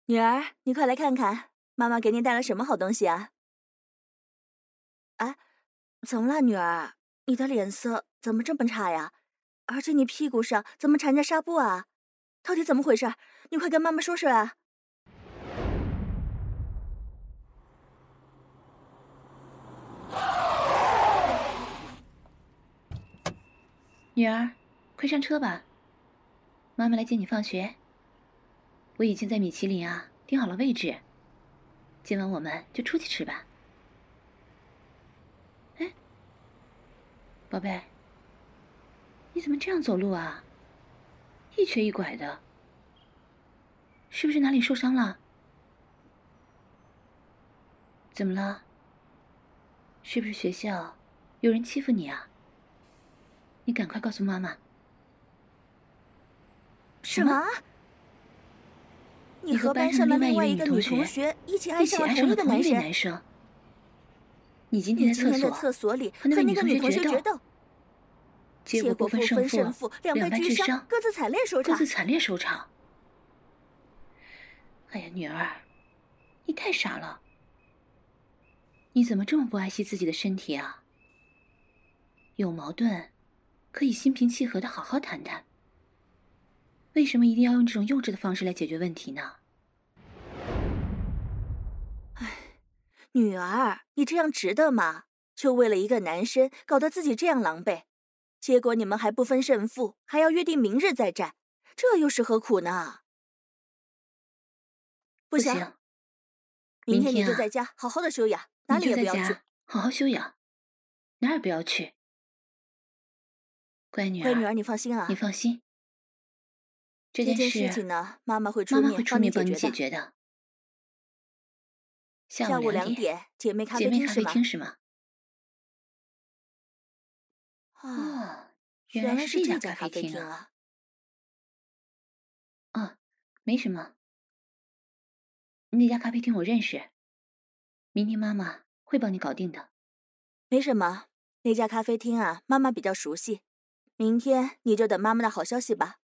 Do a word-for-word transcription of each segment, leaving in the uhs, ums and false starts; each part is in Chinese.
女儿，你快来看看，妈妈给你带了什么好东西啊？哎，怎么了，女儿？你的脸色怎么这么差呀？而且你屁股上怎么缠着纱布啊？到底怎么回事？你快跟妈妈说说啊！ 女儿，快上车吧，妈妈来接你放学。我已经在米其林啊订好了位置，今晚我们就出去吃吧。哎，宝贝，你怎么这样走路啊？一瘸一拐的，是不是哪里受伤了？怎么了？是不是学校有人欺负你啊？你赶快告诉妈妈。 什么？你和班上的另外一个女同学一起爱上了同一个男生？ 男生你今天在厕所里和那个女同学决斗， 结果不分胜负， 两败俱伤，各自惨烈收场。 各自惨烈收场。哎呀，女儿，你太傻了！你怎么这么不爱惜自己的身体啊？有矛盾，可以心平气和的好好谈谈。为什么一定要用这种幼稚的方式来解决问题呢？ 哎，女儿，你这样值得吗？就为了一个男生，搞得自己这样狼狈，结果你们还不分胜负，还要约定明日再战，这又是何苦呢？ 不行， 明天你就在家好好的休养，哪里也不要去。 好好休养，哪儿也不要去。乖女儿， 乖女儿，你放心啊， 你放心。这件事情呢，妈妈会出面帮你解决的。 下午两点，姐妹咖啡厅是吗？ 啊， 原来是这家咖啡厅啊！啊，没什么。那家咖啡厅我认识，明天妈妈会帮你搞定的。 没什么，那家咖啡厅啊，妈妈比较熟悉。明天你就等妈妈的好消息吧。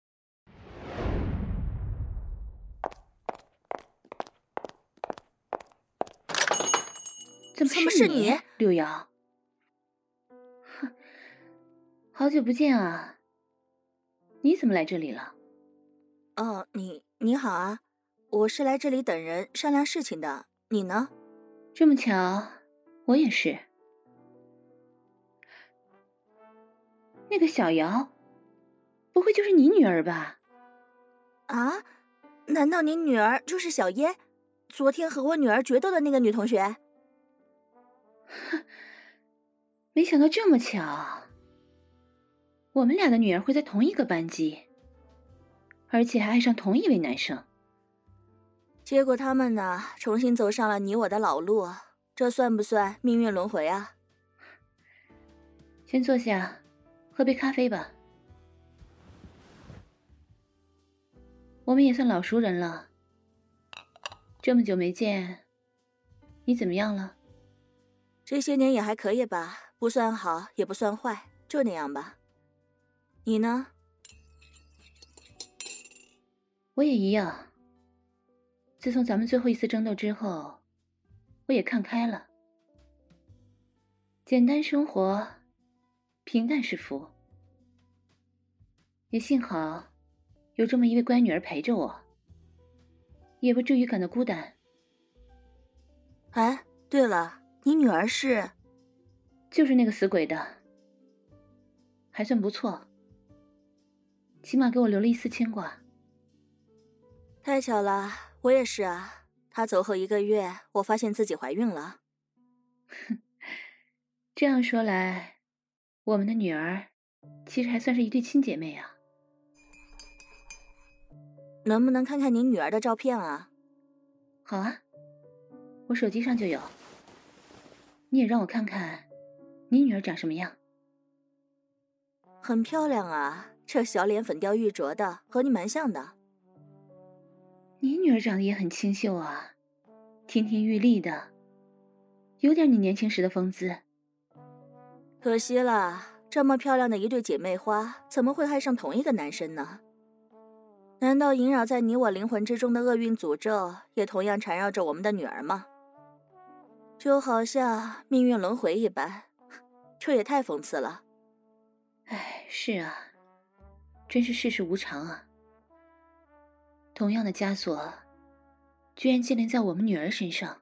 怎么是你，六瑶？哼，好久不见啊！你怎么来这里了？ 哦，你你好啊，我是来这里等人商量事情的。你呢？ 这么巧，我也是。那个小瑶，不会就是你女儿吧？ 啊？难道你女儿就是小耶？昨天和我女儿决斗的那个女同学？ 哼，没想到这么巧，我们俩的女儿会在同一个班级，而且还爱上同一位男生。 结果他们呢，重新走上了你我的老路，这算不算命运轮回啊？ 先坐下，喝杯咖啡吧。我们也算老熟人了，这么久没见，你怎么样了？ 这些年也还可以吧，不算好也不算坏，就那样吧。你呢？ 我也一样。自从咱们最后一次争斗之后，我也看开了。简单生活，平淡是福。也幸好有这么一位乖女儿陪着我，也不至于感到孤单。 哎，对了，你女儿是？ 就是那个死鬼的，还算不错，起码给我留了一丝牵挂。 太巧了，我也是啊。她走后一个月，我发现自己怀孕了。 哼，这样说来，我们的女儿其实还算是一对亲姐妹啊。 能不能看看你女儿的照片啊？ 好啊，我手机上就有。你也让我看看你女儿长什么样。 很漂亮啊，这小脸粉雕玉琢的，和你蛮像的。 你女儿长得也很清秀啊，亭亭玉立的，有点你年轻时的风姿。 可惜了，这么漂亮的一对姐妹花，怎么会爱上同一个男生呢？ 难道萦绕在你我灵魂之中的厄运诅咒，也同样缠绕着我们的女儿吗？就好像命运轮回一般，这也太讽刺了。 唉，是啊，真是世事无常啊。同样的枷锁，居然接连在我们女儿身上。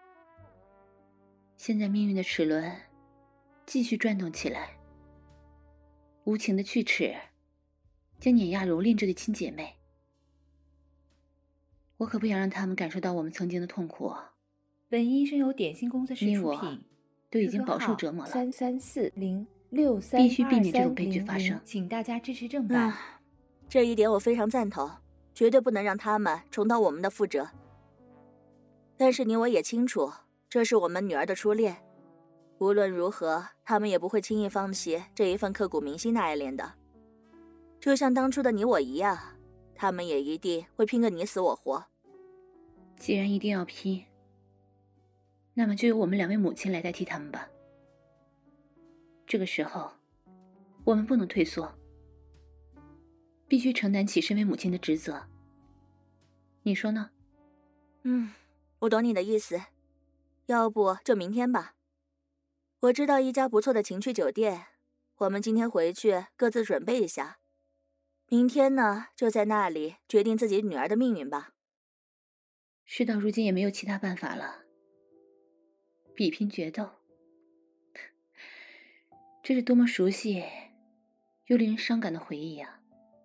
现在命运的齿轮继续转动起来，无情的锯齿将碾压蹂躏这对亲姐妹。我可不想让他们感受到我们曾经的痛苦。 本医生由点心工作室出品， 都已经饱受折磨了， 三三四零六三必须避免这种悲剧发生， 请大家支持正版。 啊，这一点我非常赞同，绝对不能让他们重蹈我们的覆辙。但是你我也清楚，这是我们女儿的初恋，无论如何，他们也不会轻易放弃这一份刻骨铭心的爱恋的。就像当初的你我一样，他们也一定会拼个你死我活。 既然一定要拼，那么就由我们两位母亲来代替他们吧。这个时候，我们不能退缩，必须承担起身为母亲的职责。你说呢？ 嗯，我懂你的意思。要不就明天吧。我知道一家不错的情趣酒店，我们今天回去各自准备一下。明天呢，就在那里决定自己女儿的命运吧。 事到如今也没有其他办法了，比拼决斗，这是多么熟悉又令人伤感的回忆啊！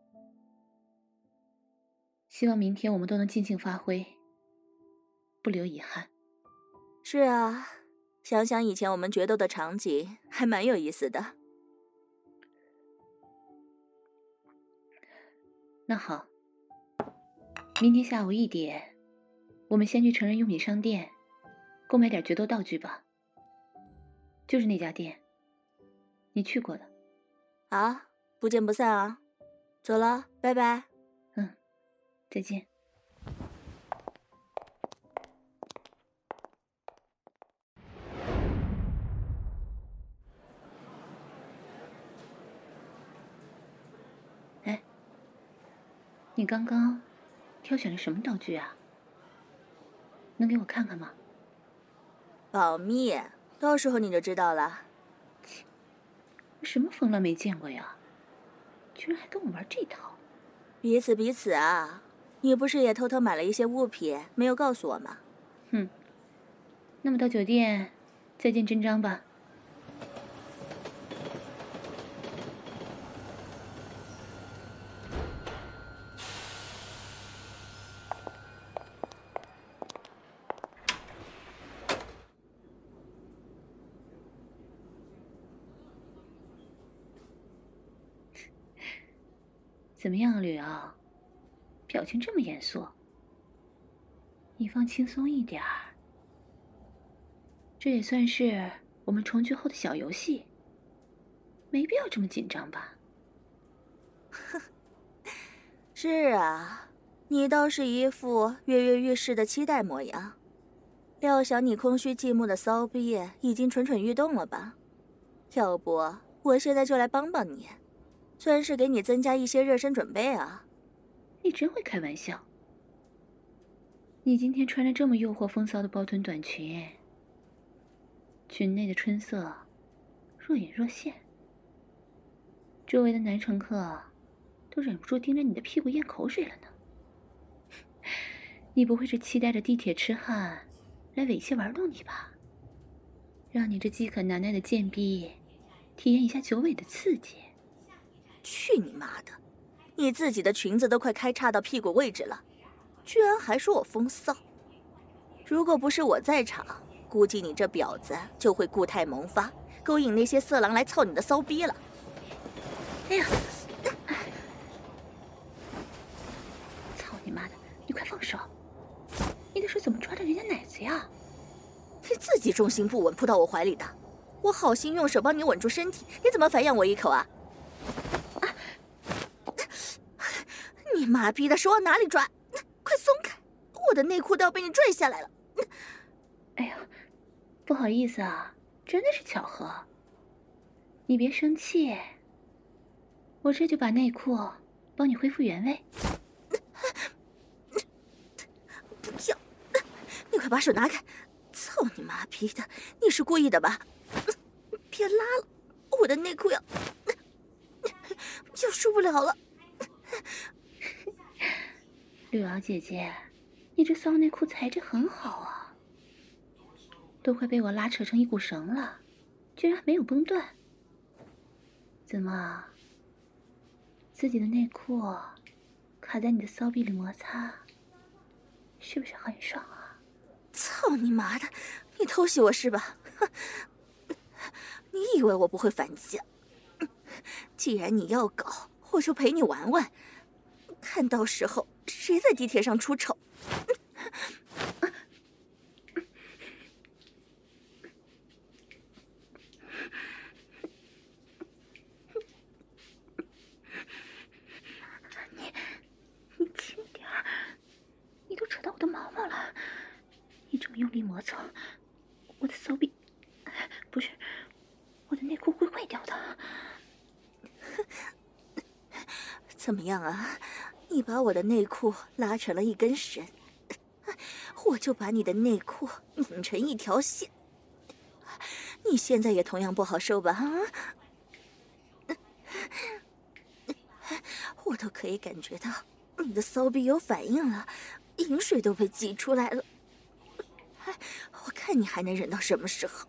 希望明天我们都能尽兴发挥，不留遗憾。 是啊，想想以前我们决斗的场景，还蛮有意思的。 那好，明天下午一点，我们先去成人用品商店购买点决斗道具吧。就是那家店，你去过的。 好，不见不散啊！走了，拜拜。 嗯，再见。哎，你刚刚挑选了什么道具啊？能给我看看吗？ 保密，到时候你就知道了。 切，我什么疯了没见过呀？居然还跟我玩这套！ 彼此彼此啊！你不是也偷偷买了一些物品，没有告诉我吗？ 哼，那么到酒店再见真章吧。怎么样啊，吕昂？表情这么严肃，你放轻松一点儿。这也算是我们重聚后的小游戏，没必要这么紧张吧？ 呵，是啊，你倒是一副跃跃欲试的期待模样，料想你空虚寂寞的骚逼已经蠢蠢欲动了吧？要不我现在就来帮帮你，算是给你增加一些热身准备啊。 你真会开玩笑。你今天穿着这么诱惑风骚的包臀短裙，裙内的春色若隐若现，周围的男乘客都忍不住盯着你的屁股咽口水了呢。你不会是期待着地铁痴汉来猥亵玩弄你吧？让你这饥渴难耐的贱逼体验一下九尾的刺激。 去你妈的！你自己的裙子都快开叉到屁股位置了，居然还说我风骚！如果不是我在场，估计你这婊子就会固态萌发，勾引那些色狼来操你的骚逼了。 哎呀！操你妈的！你快放手！你的手怎么抓着人家奶子呀？ 你自己重心不稳扑到我怀里的，我好心用手帮你稳住身体，你怎么反咬我一口啊？啊！你妈逼的手往哪里抓？快松开！我的内裤都要被你拽下来了。 哎呀，不好意思啊，真的是巧合。你别生气，我这就把内裤帮你恢复原位。 你快把手拿开！操你妈逼的，你是故意的吧？别拉了，我的内裤要要受不了了。 六瑶姐姐，你这骚内裤材质很好啊，都快被我拉扯成一股绳了，居然没有崩断。怎么，自己的内裤卡在你的骚逼里摩擦，是不是很爽啊？ 操你妈的，你偷袭我是吧？你以为我不会反击？既然你要搞，我就陪你玩玩，看到时候谁在地铁上出丑。 你你轻点儿，你都扯到我的毛毛了，你这么用力磨蹭，我的骚逼，不是，我的内裤会坏掉的。 怎么样啊？你把我的内裤拉成了一根绳，我就把你的内裤拧成一条线。你现在也同样不好受吧？啊！我都可以感觉到你的骚逼有反应了，饮水都被挤出来了。我看你还能忍到什么时候？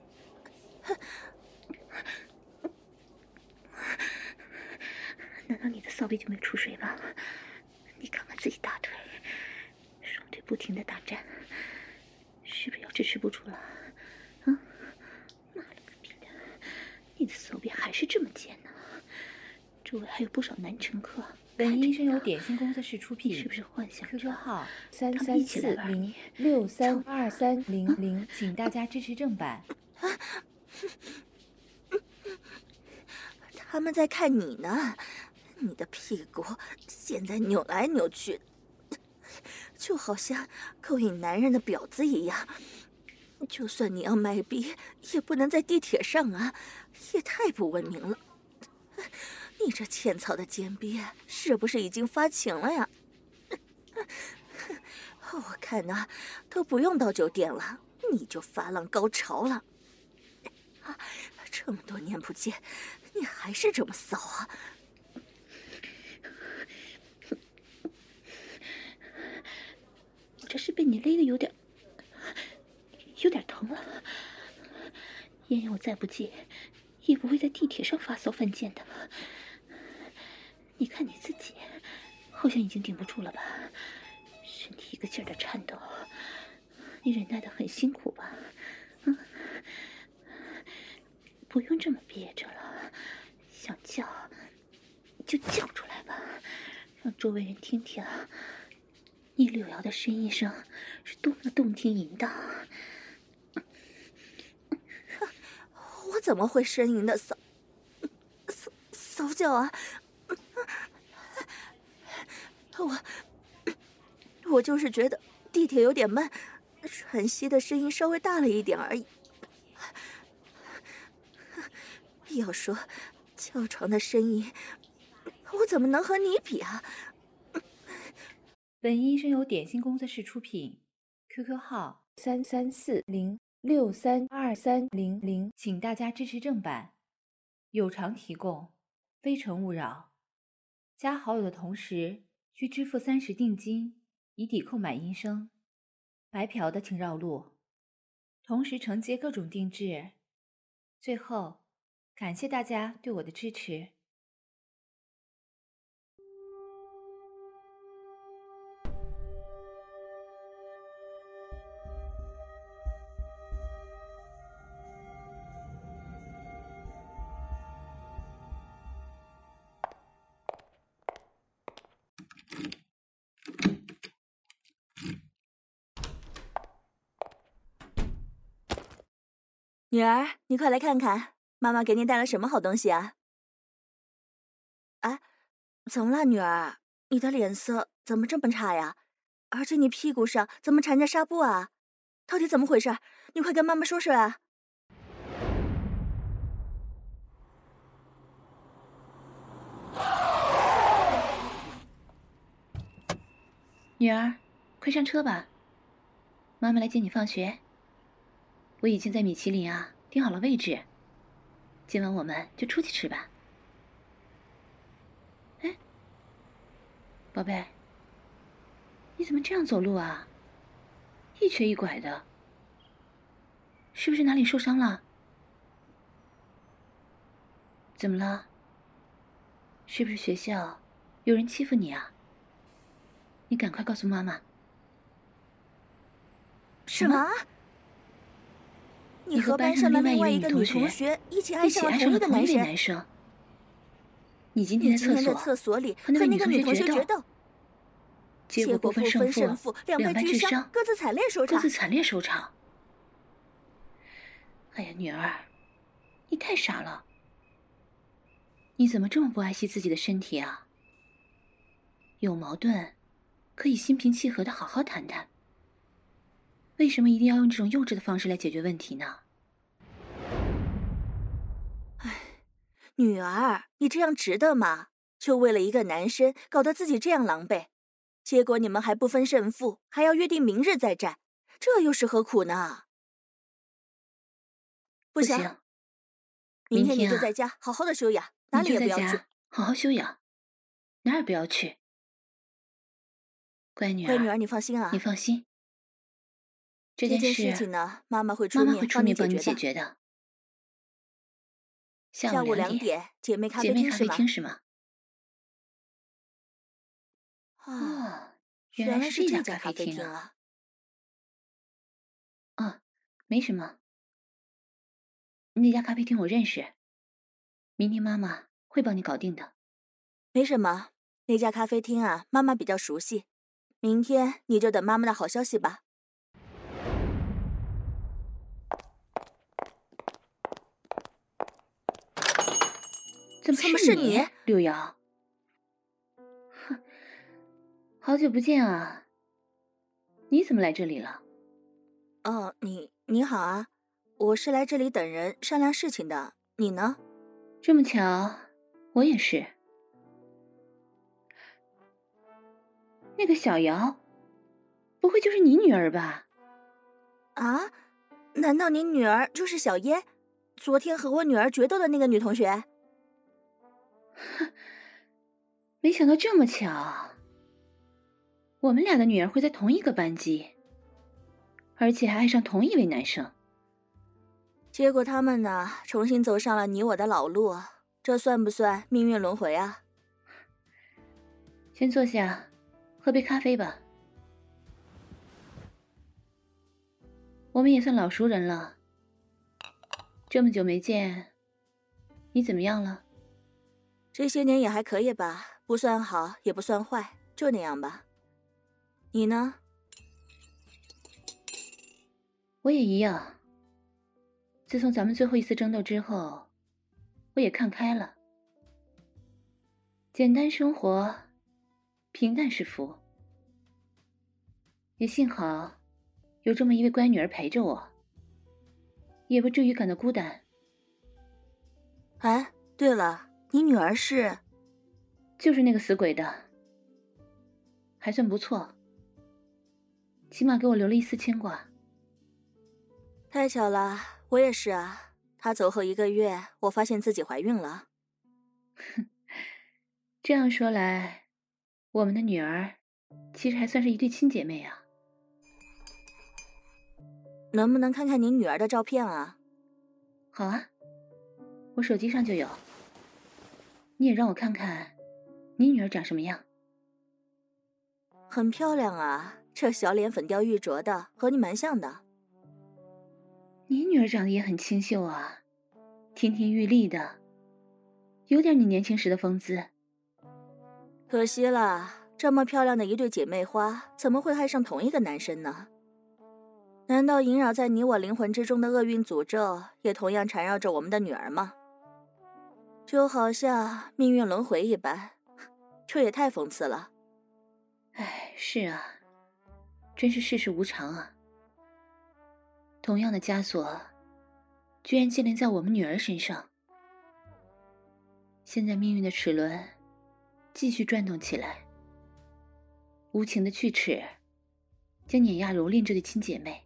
难道你的骚逼就没有出水吗？你看看自己大腿，双腿不停的打颤，是不是要支持不住了？啊，妈了个逼的，你的骚逼还是这么尖呢？周围还有不少男乘客。 本医生由点心工作室出品， 是不是幻想 ？Q Q 号三他们三一起来玩四零六三二三零零，请大家支持正版。 他们在看你呢，你的屁股现在扭来扭去，就好像勾引男人的婊子一样。就算你要卖逼，也不能在地铁上啊，也太不文明了。你这欠操的奸逼，是不是已经发情了呀？我看呐、啊，都不用到酒店了，你就发浪高潮了。啊，这么多年不见，你还是这么骚啊！ 我这是被你勒得有点，有点疼了。妍妍，我再不济，也不会在地铁上发骚犯贱的。你看你自己，好像已经顶不住了吧？身体一个劲儿的颤抖，你忍耐得很辛苦吧？嗯，不用这么憋着了，想叫就叫出来吧，让周围人听听你柳瑶的呻吟声是多么动听淫荡。 我怎么会呻吟的骚骚骚叫啊？我我就是觉得地铁有点慢，喘息的声音稍微大了一点而已。要说叫床的声音，我怎么能和你比啊？ 本医生由点心工作室出品 ，Q Q 号三三四零六三二三零零，请大家支持正版，有偿提供，非诚勿扰。加好友的同时需支付三十定金，以抵扣买音声。白嫖的请绕路，同时承接各种定制。最后，感谢大家对我的支持。 女儿，你快来看看，妈妈给你带了什么好东西啊？哎，怎么了，女儿？你的脸色怎么这么差呀？而且你屁股上怎么缠着纱布啊？到底怎么回事？你快跟妈妈说说啊！ 女儿，快上车吧。 妈妈来接你放学。我已经在米其林啊订好了位置，今晚我们就出去吃吧。哎，宝贝，你怎么这样走路啊？一瘸一拐的，是不是哪里受伤了？怎么了？是不是学校有人欺负你啊？你赶快告诉妈妈。 什么？你和班上的另外一个女同学一起爱上了同一个男生？ 男生你今天在厕所里和那个女同学决斗，结果不分胜负， 两败俱伤，各自惨烈收场。 各自惨烈收场。哎呀，女儿，你太傻了！你怎么这么不爱惜自己的身体啊？有矛盾，可以心平气和的好好谈谈。为什么一定要用这种幼稚的方式来解决问题呢？ 唉，女儿，你这样值得吗？就为了一个男生，搞得自己这样狼狈，结果你们还不分胜负，还要约定明日再战，这又是何苦呢？不行， 不行， 明天你明天啊就在家好好的休养，哪里也不要去。 好好休养，哪儿也不要去。乖女儿， 乖女儿，你放心啊， 你放心。这件件事情呢，妈妈会出面妈妈会出面帮你你解决的。下下午两点，姐妹咖姐妹咖啡啡厅是吗？ 厅是吗？ 啊， 哦， 原来是这家这家咖咖啡厅啡厅啊。 啊。 啊，没什么。那家咖啡厅我认识，明天妈妈会帮你搞定的。 没什么，那家咖啡厅啊，妈妈比较熟悉。明天你就等妈妈的好消息吧。 怎么是你， 是你六瑶？哼，好久不见啊！你怎么来这里了？ 哦，你你好啊，我是来这里等人商量事情的。你呢？ 这么巧，我也是。那个小瑶，不会就是你女儿吧？ 啊？难道你女儿就是小耶？昨天和我女儿决斗的那个女同学？ 哼，没想到这么巧，我们俩的女儿会在同一个班级，而且还爱上同一位男生。 结果他们呢，重新走上了你我的老路，这算不算命运轮回啊？ 先坐下，喝杯咖啡吧。我们也算老熟人了，这么久没见，你怎么样了？ 这些年也还可以吧，不算好也不算坏，就那样吧。你呢？ 我也一样。自从咱们最后一次争斗之后，我也看开了。简单生活，平淡是福。也幸好有这么一位乖女儿陪着我，也不至于感到孤单。 哎，对了，你女儿是？ 就是那个死鬼的，还算不错，起码给我留了一丝牵挂。 太巧了，我也是啊。她走后一个月，我发现自己怀孕了。 哼，这样说来，我们的女儿其实还算是一对亲姐妹啊。 能不能看看你女儿的照片啊？ 好啊，我手机上就有。你也让我看看你女儿长什么样。 很漂亮啊，这小脸粉雕玉琢的，和你蛮像的。 你女儿长得也很清秀啊，亭亭玉立的，有点你年轻时的风姿。 可惜了，这么漂亮的一对姐妹花，怎么会爱上同一个男生呢？难道萦绕在你我灵魂之中的厄运诅咒，也同样缠绕着我们的女儿吗？就好像命运轮回一般，这也太讽刺了。 唉，是啊，真是世事无常啊。同样的枷锁，居然接连在我们女儿身上。现在命运的齿轮继续转动起来，无情的锯齿将碾压蹂躏这对亲姐妹。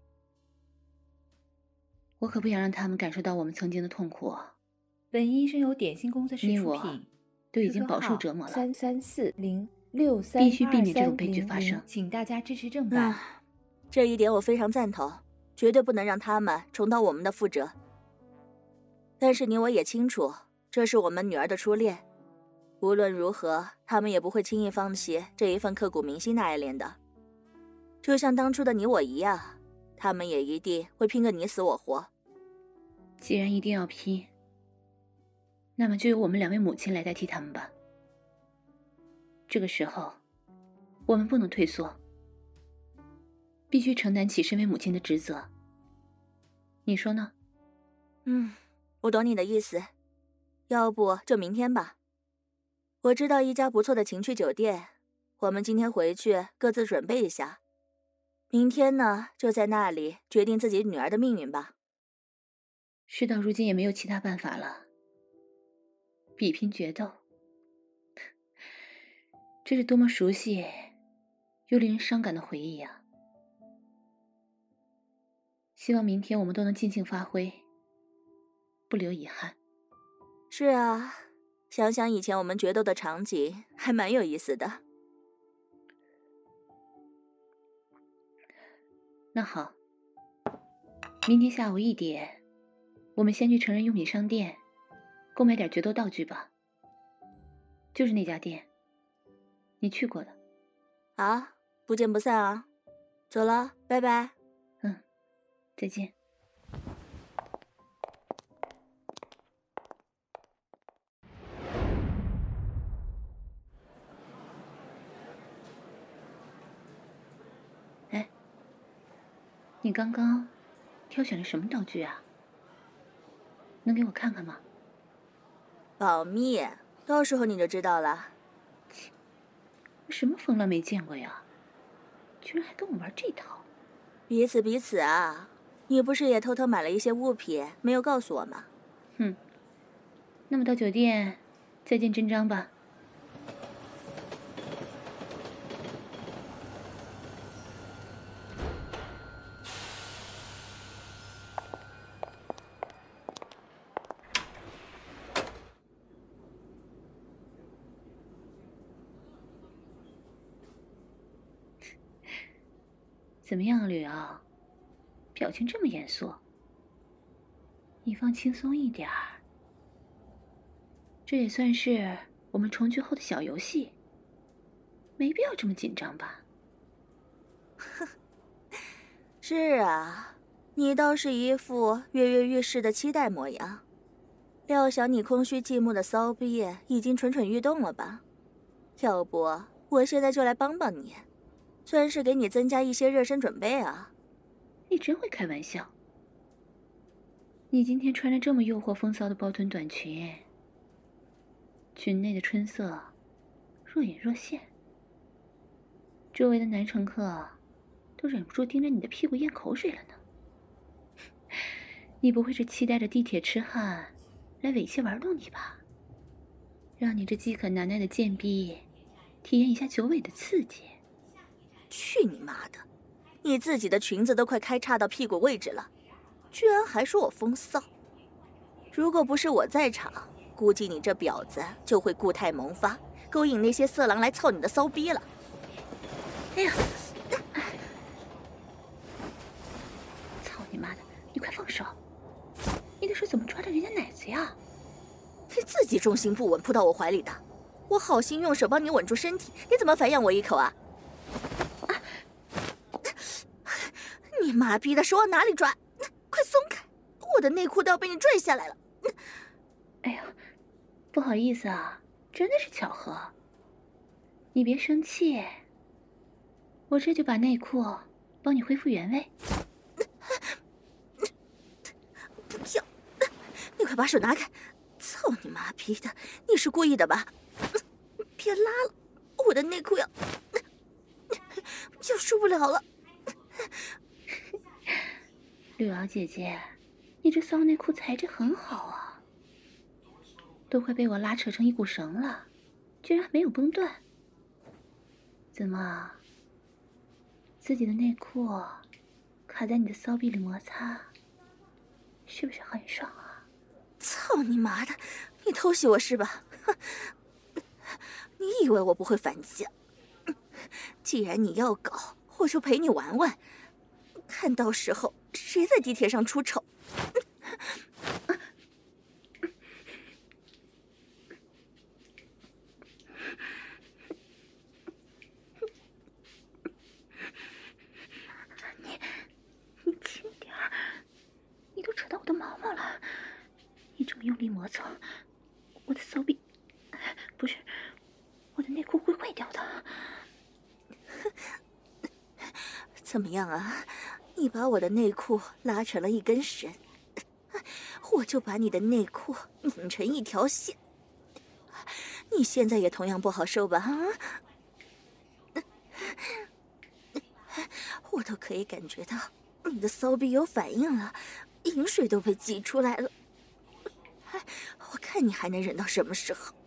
我可不想让他们感受到我们曾经的痛苦。 本音声由点心工作室你我出品， 都已经饱受折磨了， 三三四零六三必须避免这种悲剧发生。 请大家支持正版。 啊，这一点我非常赞同，绝对不能让他们重蹈我们的覆辙。但是你我也清楚，这是我们女儿的初恋，无论如何，他们也不会轻易放弃这一份刻骨铭心的爱恋的。就像当初的你我一样，他们也一定会拼个你死我活。 既然一定要拼，那么就由我们两位母亲来代替他们吧。这个时候，我们不能退缩，必须承担起身为母亲的职责。你说呢？ 嗯，我懂你的意思。要不就明天吧。我知道一家不错的情趣酒店，我们今天回去各自准备一下。明天呢，就在那里决定自己女儿的命运吧。 事到如今也没有其他办法了，比拼决斗，这是多么熟悉又令人伤感的回忆啊！希望明天我们都能尽情发挥，不留遗憾。 是啊，想想以前我们决斗的场景，还蛮有意思的。 那好，明天下午一点，我们先去成人用品商店购买点决斗道具吧。就是那家店，你去过的。 好，不见不散啊！走了，拜拜。 嗯，再见。哎，你刚刚挑选了什么道具啊？能给我看看吗？ 保密，到时候你就知道了。 切，我什么疯了没见过呀？居然还跟我玩这套！ 彼此彼此啊！你不是也偷偷买了一些物品，没有告诉我吗？ 哼，那么到酒店再见真章吧。怎么样，吕奥？表情这么严肃，你放轻松一点儿。这也算是我们重聚后的小游戏，没必要这么紧张吧？ 是啊，你倒是一副跃跃欲试的期待模样，料想你空虚寂寞的骚逼已经蠢蠢欲动了吧？要不我现在就来帮帮你，算是给你增加一些热身准备啊。 你真会开玩笑。你今天穿着这么诱惑风骚的包臀短裙，裙内的春色若隐若现，周围的男乘客都忍不住盯着你的屁股咽口水了呢。你不会是期待着地铁痴汉来猥亵玩弄你吧？让你这饥渴难耐的贱逼体验一下九尾的刺激。 去你妈的！你自己的裙子都快开叉到屁股位置了，居然还说我风骚！如果不是我在场，估计你这婊子就会固态萌发，勾引那些色狼来操你的骚逼了。 哎呀！操你妈的！你快放手！你的手怎么抓着人家奶子呀？ 你自己重心不稳扑到我怀里的，我好心用手帮你稳住身体，你怎么反咬我一口啊？啊！你妈逼的手往哪里抓？快松开！我的内裤都要被你拽下来了。 哎呀，不好意思啊，真的是巧合。你别生气，我这就把内裤帮你恢复原位。 不要！你快把手拿开！操你妈逼的！你是故意的吧？别拉了，我的内裤要要受不了了。 绿瑶姐姐，你这骚内裤材质很好啊，都快被我拉扯成一股绳了，居然还没有崩断。怎么， 自己的内裤卡在你的骚逼里摩擦，是不是很爽啊？ 操你妈的！你偷袭我是吧？哼！你以为我不会反击？既然你要搞，我就陪你玩玩，看到时候谁在地铁上出丑。 你你轻点儿，你都扯到我的毛毛了，你这么用力磨蹭，我的骚逼，不是，我的内裤会坏掉的。 怎么样啊？你把我的内裤拉成了一根绳，我就把你的内裤拧成一条线。你现在也同样不好受吧？啊！我都可以感觉到你的骚逼有反应了，饮水都被挤出来了。我看你还能忍到什么时候？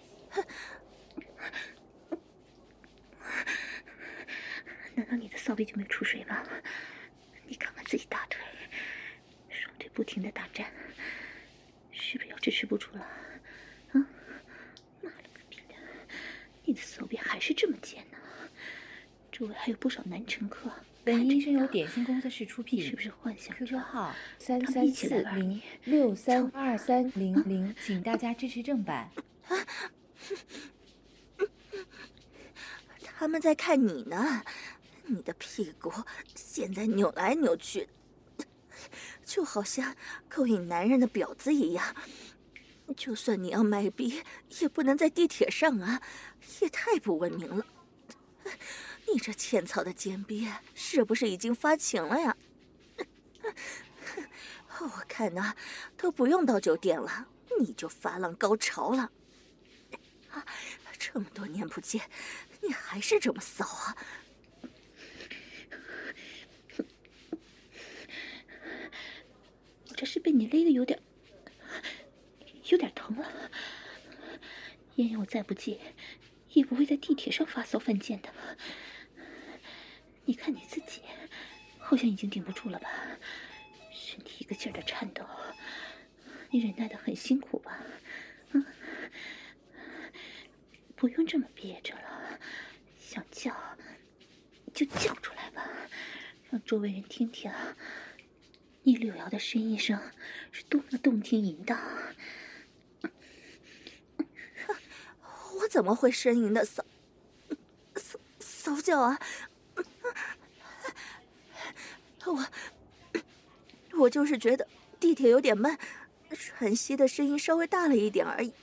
难道你的骚逼就没出水吗？你看看自己大腿，双腿不停的打颤，是不是要支持不住了？啊！妈了个逼的，你的骚逼还是这么尖呢！周围还有不少男乘客。 本音声由点心工作室出品， 是不是幻想 ？Q Q 号他们三三一起来四零玩你六三二三零零，请大家支持正版。 他们在看你呢，你的屁股现在扭来扭去，就好像勾引男人的婊子一样。就算你要卖逼，也不能在地铁上啊，也太不文明了。你这欠操的贱逼，是不是已经发情了呀？我看呐，都不用到酒店了，你就发浪高潮了。啊，这么多年不见，你还是这么骚啊！ 我这是被你勒得有点，有点疼了。妍妍，我再不济，也不会在地铁上发骚犯贱的。你看你自己，好像已经顶不住了吧？身体一个劲儿的颤抖，你忍耐得很辛苦吧？嗯，不用这么憋着了，想叫就叫出来吧，让周围人听听你柳瑶的呻吟声是多么动听淫荡。 我怎么会呻吟的骚骚骚叫啊？我我就是觉得地铁有点慢，喘息的声音稍微大了一点而已。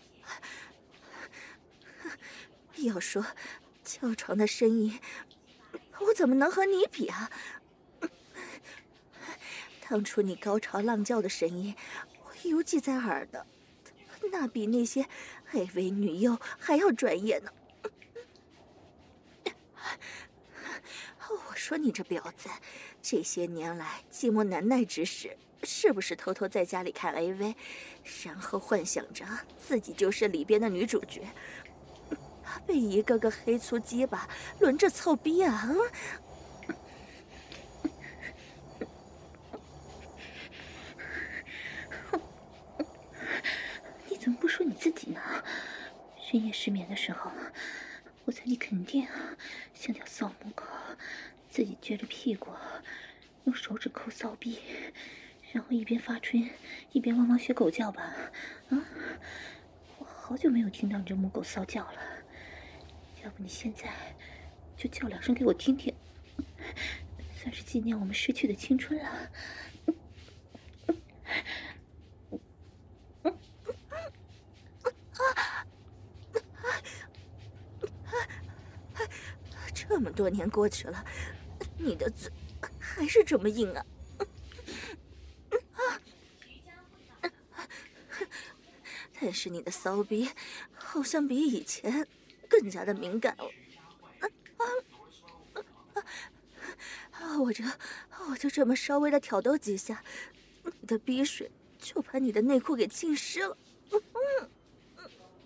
要说叫床的声音，我怎么能和你比啊？当初你高潮浪叫的声音，我犹记在耳的，那比那些 A V 女优还要专业呢。我说你这婊子，这些年来寂寞难耐之时，是不是偷偷在家里看 A V， 然后幻想着自己就是里边的女主角，被一个个黑粗鸡巴轮着操逼啊？ 你怎么不说你自己呢？深夜失眠的时候，我猜你肯定像条骚母狗，自己撅着屁股，用手指抠骚逼，然后一边发春一边汪汪学狗叫吧？啊！我好久没有听到你这母狗骚叫了，要不你现在就叫两声给我听听，算是纪念我们失去的青春了。 这么多年过去了，你的嘴还是这么硬啊！但是你的骚逼好像比以前更加的敏感了。啊！我这我就这么稍微的挑逗几下，你的逼水就把你的内裤给浸湿了。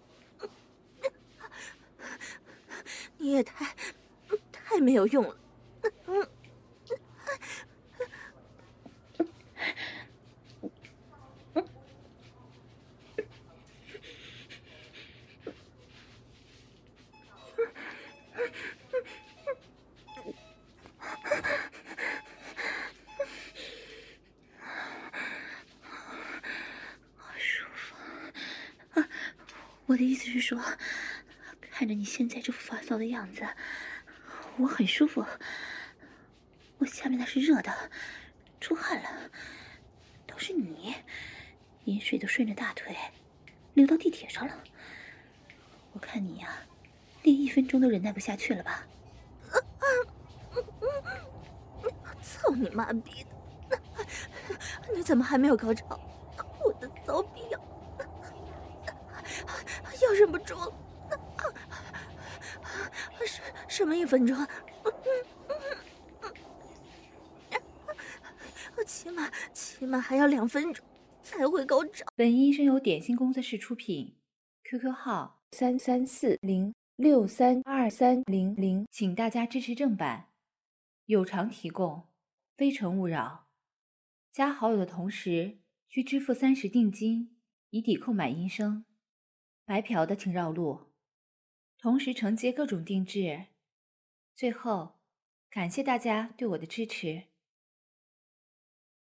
你也太太没有用了， 我的意思是说，看着你现在这副发骚的样子，我很舒服。我下面那是热的，出汗了。倒是你，饮水都顺着大腿流到地铁上了。我看你呀、啊，连一分钟都忍耐不下去了吧？ 操你妈逼的！你怎么还没有高潮？我的骚逼呀！要忍不住了！什什么一分钟？起码起码还要两分钟才会高潮。 本音声由点心工作室出品 ，Q Q 号三三四零六三二三零零，请大家支持正版。有偿提供，非诚勿扰。加好友的同时需支付三十定金，以抵扣买音声。白嫖的请绕路。同时承接各种定制。最后，感谢大家对我的支持。